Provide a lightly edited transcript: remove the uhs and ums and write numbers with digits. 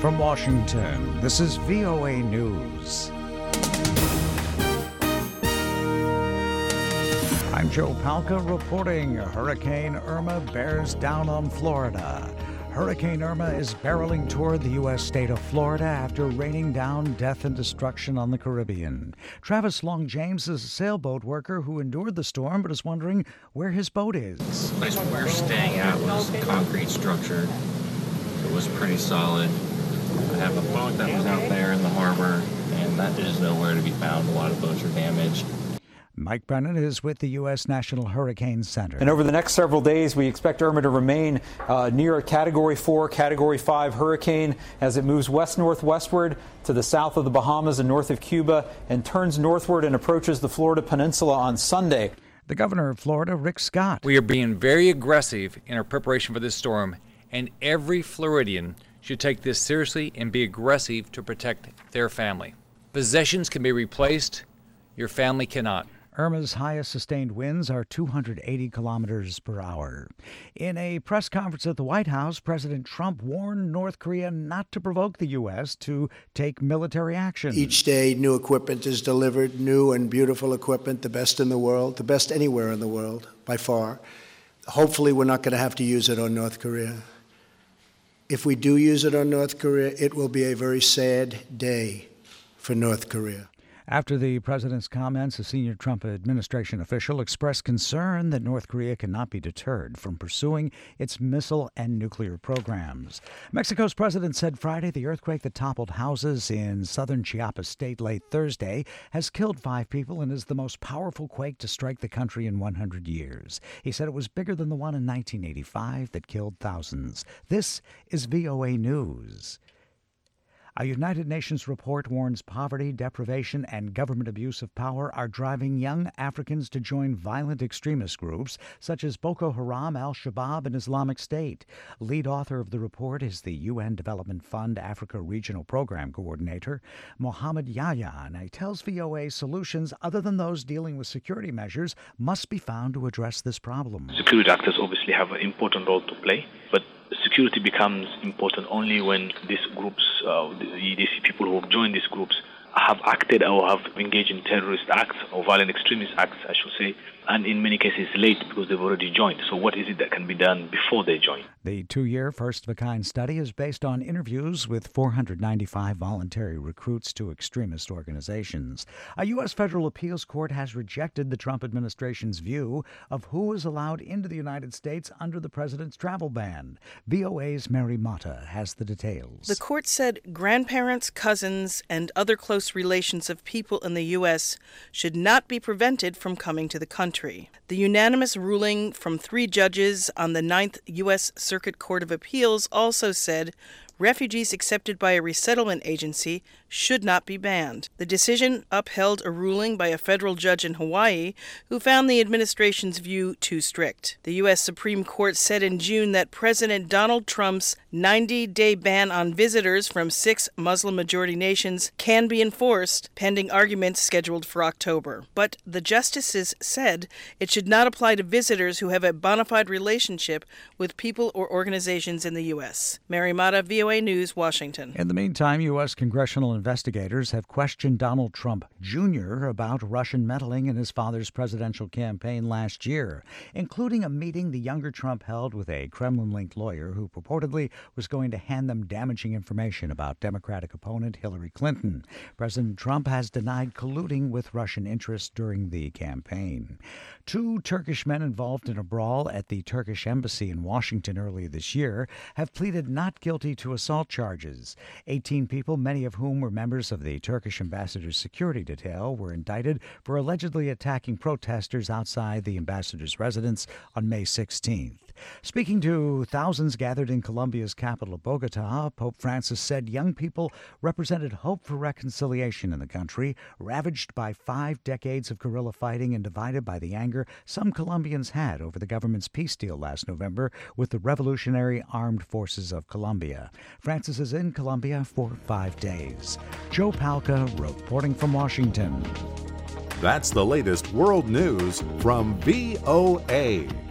From Washington, this is VOA News. I'm Joe Palca reporting. Hurricane Irma bears down on Florida. Hurricane Irma is barreling toward the U.S. state of Florida after raining down death and destruction on the Caribbean. Travis Long James is a sailboat worker who endured the storm but is wondering where his boat is. The place we were staying at was concrete structure. It was pretty solid. I have a boat that was out there in the harbor, and that is nowhere to be found. A lot of boats are damaged. Mike Brennan is with the U.S. National Hurricane Center. And over the next several days, we expect Irma to remain near a Category 4, Category 5 hurricane as it moves west-northwestward to the south of the Bahamas and north of Cuba and turns northward and approaches the Florida Peninsula on Sunday. The governor of Florida, Rick Scott. We are being very aggressive in our preparation for this storm, and every Floridian should take this seriously and be aggressive to protect their family. Possessions can be replaced. Your family cannot. Irma's highest sustained winds are 280 kilometers per hour. In a press conference at the White House, President Trump warned North Korea not to provoke the U.S. to take military action. Each day, new equipment is delivered, new and beautiful equipment, the best in the world, the best anywhere in the world, by far. Hopefully, we're not going to have to use it on North Korea. If we do use it on North Korea, it will be a very sad day for North Korea. After the president's comments, a senior Trump administration official expressed concern that North Korea cannot be deterred from pursuing its missile and nuclear programs. Mexico's president said Friday the earthquake that toppled houses in southern Chiapas state late Thursday has killed 5 people and is the most powerful quake to strike the country in 100 years. He said it was bigger than the one in 1985 that killed thousands. This is VOA News. A United Nations report warns poverty, deprivation, and government abuse of power are driving young Africans to join violent extremist groups such as Boko Haram, Al-Shabaab, and Islamic State. Lead author of the report is the UN Development Fund Africa Regional Program Coordinator, Mohamed Yahya, and he tells VOA solutions other than those dealing with security measures must be found to address this problem. Security actors obviously have an important role to play, but security becomes important only when these groups, these people who have joined these groups, have acted or have engaged in terrorist acts or violent extremist acts, I should say, and in many cases late because they've already joined. So what is it that can be done before they join? The 2-year first-of-a-kind study is based on interviews with 495 voluntary recruits to extremist organizations. A U.S. federal appeals court has rejected the Trump administration's view of who is allowed into the United States under the president's travel ban. VOA's Mary Mata has the details. The court said grandparents, cousins, and other close relations of people in the U.S. should not be prevented from coming to the country. The unanimous ruling from 3 judges on the 9th U.S. Circuit Court of Appeals also said refugees accepted by a resettlement agency should not be banned. The decision upheld a ruling by a federal judge in Hawaii who found the administration's view too strict. The U.S. Supreme Court said in June that President Donald Trump's 90-day ban on visitors from 6 Muslim-majority nations can be enforced, pending arguments scheduled for October. But the justices said it should not apply to visitors who have a bona fide relationship with people or organizations in the U.S. Mary Mata, VOA News, Washington. In the meantime, U.S. congressional investigators have questioned Donald Trump Jr. about Russian meddling in his father's presidential campaign last year, including a meeting the younger Trump held with a Kremlin-linked lawyer who purportedly was going to hand them damaging information about Democratic opponent Hillary Clinton. President Trump has denied colluding with Russian interests during the campaign. 2 Turkish men involved in a brawl at the Turkish embassy in Washington earlier this year have pleaded not guilty to assault charges. 18 people, many of whom were members of the Turkish ambassador's security detail, were indicted for allegedly attacking protesters outside the ambassador's residence on May 16th. Speaking to thousands gathered in Colombia's capital, Bogota, Pope Francis said young people represented hope for reconciliation in the country, ravaged by 5 decades of guerrilla fighting and divided by the anger some Colombians had over the government's peace deal last November with the Revolutionary Armed Forces of Colombia. Francis is in Colombia for 5 days. Joe Palca reporting from Washington. That's the latest world news from VOA.